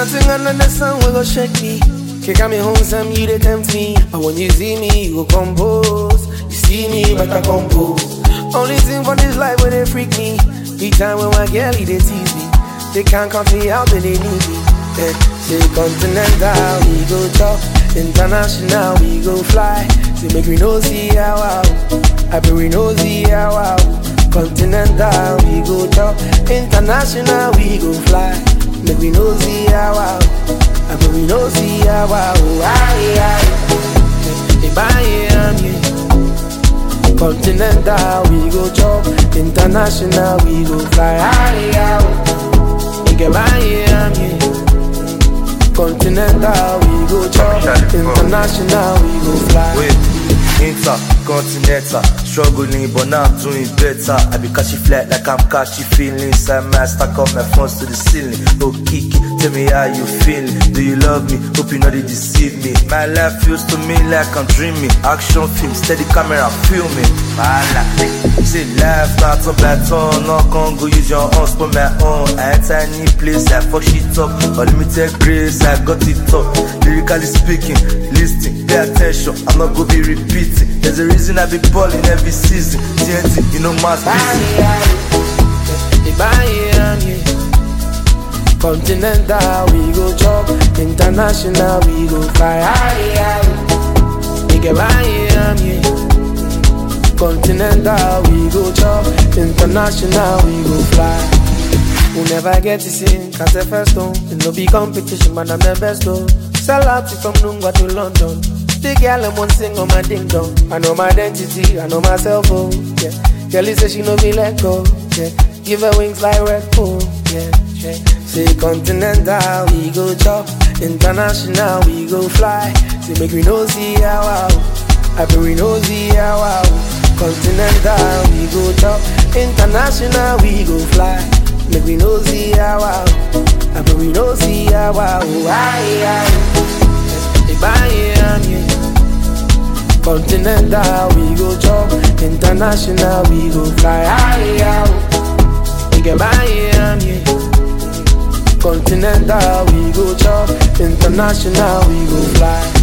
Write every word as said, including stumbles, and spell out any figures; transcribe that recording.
nothing under the sun will go shake me. Kick me home, some you they tempt me. But when you see me, you go compose. You see me, but I compose. Only thing for this life where they freak me. Each time when my girl, they tease me. They can't come to me out, but they need me. Yeah. Say continental, we go talk. International, we go fly. Say make we know see how wow. I bet we know see how wow. Continental, we go talk. International, we go fly. Make we know see how wow. I bet we know see how wow. Aye aye. If I am you. Continental, we go chop. International, we go fly. Aye aye. If I am you. Continental, we go chop. International, we go fly. Wait, intercontinental, struggling but now I'm doing better. I be catching flat like I'm catching feelings. I might stack up my phones to the ceiling. Oh Kiki, tell me how you feeling. Do you love me? Hope you know they deceive me. My life feels to me like I'm dreaming. Action film, steady camera, filming. See life starts up by turn. No can go use your hands for my own. I enter any place, I fuck shit up. Unlimited grace, I got it up. Lyrically speaking, listening, pay attention. I'm not gonna be repeating. There's a reason I be balling every season. T N T, you know mass busy. If I am you. Continental, we go chop. International, we go fly. Aye aye. If I am you. Continental, we go chop. International, we go fly. We never get to sing, cause the first one. It no be competition, but I'm the best though. Sell out from Nungwa to London. The girl I'm on sing on my ding dong. I know my identity, I know myself, oh yeah. Kelly says she know me let go, yeah. Give her wings like Red Bull, yeah, yeah. Say continental, we go chop. International, we go fly. Say make we know see how wow. I bet we know see how wow. Continental, we go chop. International, we go fly. Make we know see how wow. I bet we know see how wow. Aye aye. If I am you. Continental, we go chop. International, we go fly. Aye aye. If I am you. Continental, we go chop. International, we go fly.